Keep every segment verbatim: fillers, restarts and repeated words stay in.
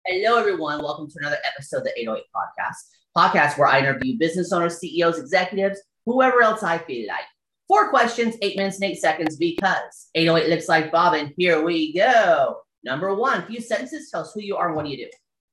Hello, everyone. Welcome to another episode of the eight oh eight Podcast. Podcast where I interview business owners, C E Os, executives, whoever else I feel like. Four questions, eight minutes and eight seconds because eight oh eight looks like Bob, and here we go. Number one, few sentences. Tell us who you are and what do you do?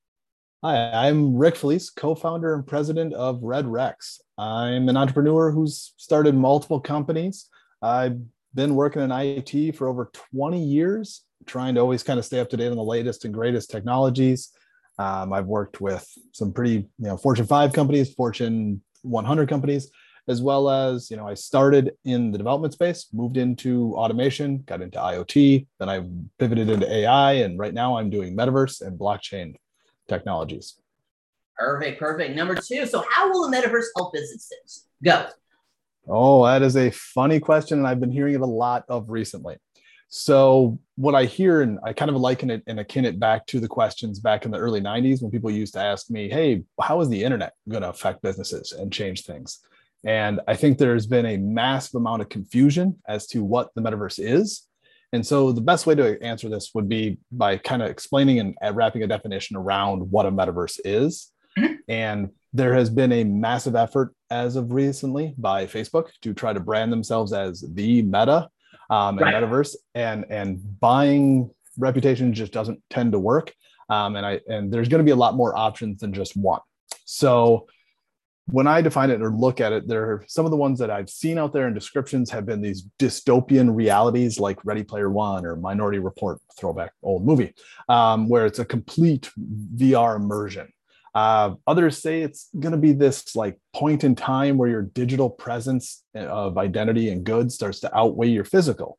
Hi, I'm Rick Felice, co-founder and president of Red Rex. I'm an entrepreneur who's started multiple companies. I've been working in I T for over twenty years, trying to always kind of stay up to date on the latest and greatest technologies. Um, I've worked with some pretty, you know, Fortune five companies, Fortune one hundred companies, as well as, you know, I started in the development space, moved into automation, got into I O T, then I pivoted into A I, and right now I'm doing metaverse and blockchain technologies. Perfect, perfect. Number two, so how will the metaverse help businesses? Go. Oh, that is a funny question, and I've been hearing it a lot of recently. So what I hear, and I kind of liken it and akin it back to the questions back in the early nineties when people used to ask me, hey, how is the internet going to affect businesses and change things? And I think there's been a massive amount of confusion as to what the metaverse is. And so the best way to answer this would be by kind of explaining and wrapping a definition around what a metaverse is. Mm-hmm. And there has been a massive effort as of recently by Facebook to try to brand themselves as the meta um, and right. metaverse, and and buying reputation just doesn't tend to work. Um, and I and there's going to be a lot more options than just one. So when I define it or look at it, there are some of the ones that I've seen out there in descriptions have been these dystopian realities like Ready Player One or Minority Report, throwback old movie, um, where it's a complete V R immersion. Uh, others say it's going to be this like point in time where your digital presence of identity and goods starts to outweigh your physical.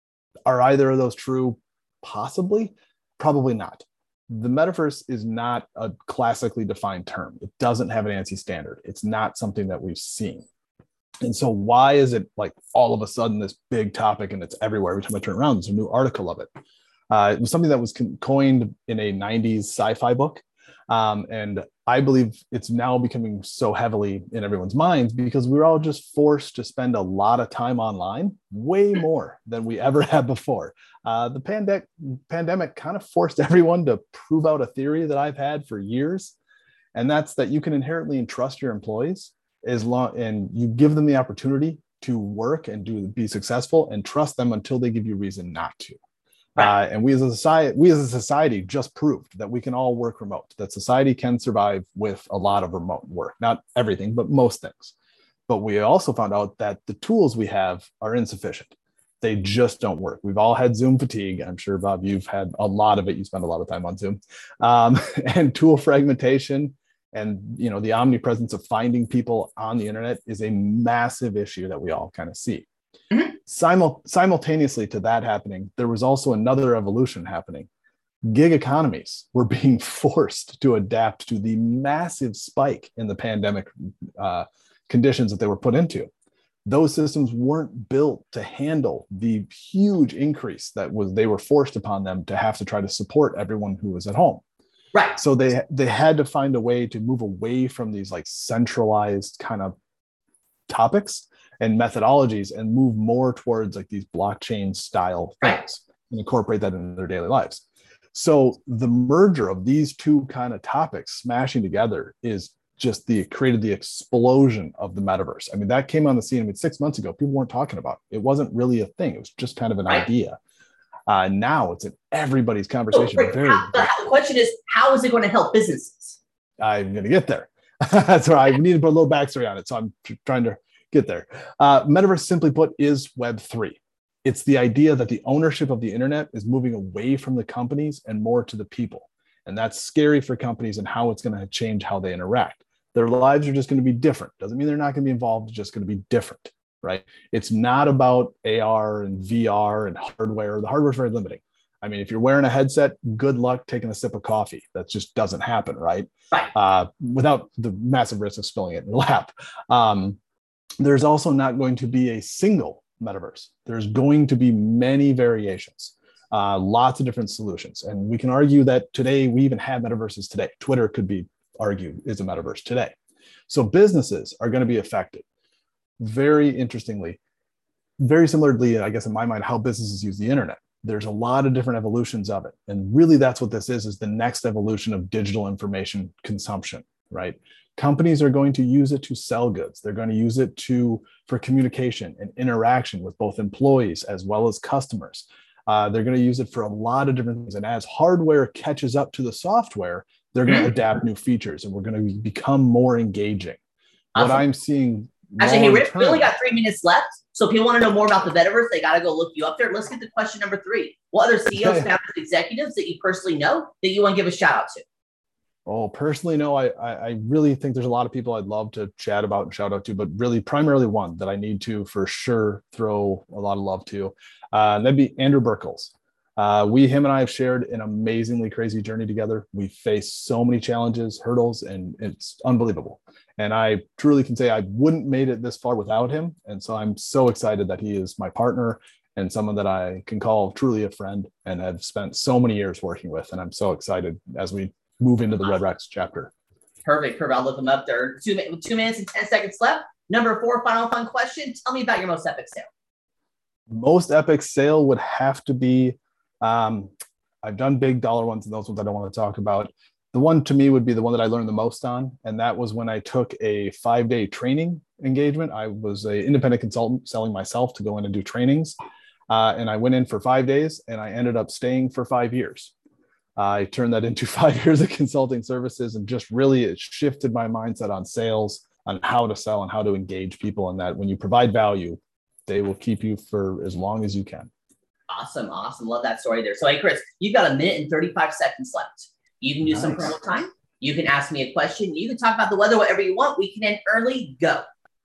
Are either of those true? Possibly, probably not. The metaverse is not a classically defined term. It doesn't have an ANSI standard. It's not something that we've seen. And so why is it like all of a sudden this big topic and it's everywhere? Every time I turn around, there's a new article of it. Uh, it was something that was coined in a nineties sci-fi book. Um, and I believe it's now becoming so heavily in everyone's minds because we're all just forced to spend a lot of time online, way more than we ever have before. Uh, the pandemic pandemic kind of forced everyone to prove out a theory that I've had for years. And that's that you can inherently entrust your employees as long, and you give them the opportunity to work and do be successful and trust them until they give you reason not to. Right. Uh, and we as a society, we as a society just proved that we can all work remote, that society can survive with a lot of remote work, not everything, but most things. But we also found out that the tools we have are insufficient. They just don't work. We've all had Zoom fatigue. I'm sure, Bob, you've had a lot of it. You spend a lot of time on Zoom, um, and tool fragmentation and, you know, the omnipresence of finding people on the internet is a massive issue that we all kind of see. Mm-hmm. Simul- simultaneously to that happening, there was also another evolution happening. Gig economies were being forced to adapt to the massive spike in the pandemic uh, conditions that they were put into. Those systems weren't built to handle the huge increase that was they were forced upon them to have to try to support everyone who was at home. Right. So they they had to find a way to move away from these like centralized kind of topics and methodologies and move more towards like these blockchain style things and incorporate that in their daily lives. So the merger of these two kind of topics smashing together is just the created the explosion of the metaverse. I mean, that came on the scene I mean, six months ago. People weren't talking about it. It wasn't really a thing. It was just kind of an right. idea. Uh, now it's in everybody's conversation. So, Very, how, the question is, how is it going to help businesses? I'm going to get there. That's right. I need to put a little backstory on it. So I'm trying to get there. Uh, metaverse, simply put, is Web three. It's the idea that the ownership of the internet is moving away from the companies and more to the people. And that's scary for companies and how it's going to change how they interact. Their lives are just going to be different. Doesn't mean they're not going to be involved. It's just going to be different, right? It's not about A R and V R and hardware. The hardware is very limiting. I mean, if you're wearing a headset, good luck taking a sip of coffee. That just doesn't happen, right? Right. Uh, without the massive risk of spilling it in your lap. Um, There's also not going to be a single metaverse. There's going to be many variations, uh, lots of different solutions. And we can argue that today we even have metaverses today. Twitter could be argued is a metaverse today. So businesses are going to be affected. Very interestingly, very similarly, I guess in my mind, how businesses use the internet. there's a lot of different evolutions of it. And really that's what this is, is the next evolution of digital information consumption, right? Companies are going to use it to sell goods. They're going to use it to for communication and interaction with both employees as well as customers. Uh, they're going to use it for a lot of different things. And as hardware catches up to the software, they're going to adapt new features and we're going to become more engaging. Awesome. What I'm seeing. Actually, hey, Rick, we only got three minutes left. So if people want to know more about the metaverse, they got to go look you up there. Let's get to question number three. What other C E Os, founders, executives that you personally know that you want to give a shout out to? Oh, personally, no, I, I really think there's a lot of people I'd love to chat about and shout out to, but really primarily one that I need to for sure throw a lot of love to. Uh, that'd be Andrew Burkles. Uh, we, him and I have shared an amazingly crazy journey together. We faced so many challenges, hurdles, and it's unbelievable. And I truly can say I wouldn't made it this far without him. And so I'm so excited that he is my partner and someone that I can call truly a friend and have spent so many years working with. And I'm so excited as we move into the Red Rex chapter. Perfect. Perfect. I'll look them up there. Two, two minutes and ten seconds left. Number four, final fun question. Tell me about your most epic sale. Most epic sale would have to be, um, I've done big dollar ones and those ones I don't want to talk about. The one to me would be the one that I learned the most on. And that was when I took a five day training engagement. I was an independent consultant selling myself to go in and do trainings. Uh, and I went in for five days and I ended up staying for five years. I turned that into five years of consulting services and just really it shifted my mindset on sales, on how to sell and how to engage people. And that when you provide value, they will keep you for as long as you can. Awesome. Awesome. Love that story there. So, hey, Chris, you've got a minute and thirty-five seconds left. You can do nice. Some promo time. You can ask me a question. You can talk about the weather, whatever you want. We can end early. Go.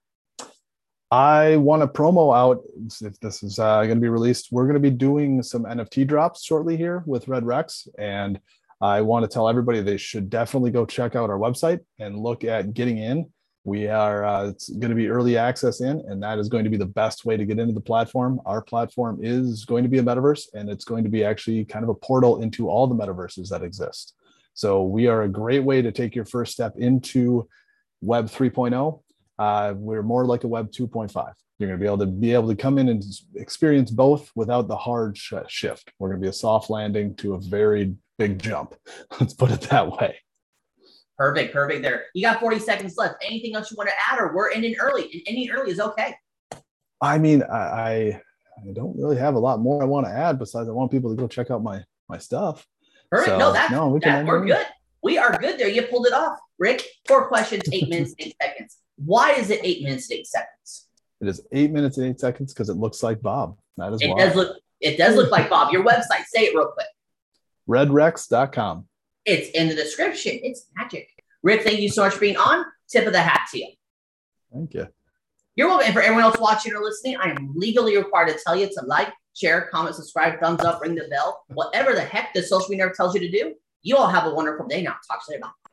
I want to promo out, if this is uh, going to be released, we're going to be doing some N F T drops shortly here with Red Rex. And I want to tell everybody they should definitely go check out our website and look at getting in. We are, uh, it's going to be early access in, and that is going to be the best way to get into the platform. Our platform is going to be a metaverse, and it's going to be actually kind of a portal into all the metaverses that exist. So we are a great way to take your first step into Web three point oh. Uh, we're more like a Web two point five. You're going to be able to be able to come in and experience both without the hard sh- shift. We're going to be a soft landing to a very big jump. Let's put it that way. Perfect. Perfect there. You got forty seconds left. Anything else you want to add, or we're ending early? And ending early is okay. I mean, I, I don't really have a lot more I want to add besides I want people to go check out my, my stuff. Perfect. So, no, that's, no, we that, we're good. We are good there. You pulled it off. Rick, four questions, eight minutes, eight seconds. Why is it eight minutes and eight seconds? It is eight minutes and eight seconds because it looks like Bob. That is it why. Does look, it does look like Bob. Your website, say it real quick. red rex dot com. It's in the description. It's magic. Rick, thank you so much for being on. Tip of the hat to you. Thank you. You're welcome. And for everyone else watching or listening, I am legally required to tell you to like, share, comment, subscribe, thumbs up, ring the bell, whatever the heck the social media tells you to do. You all have a wonderful day now. Talk to you later. Bye.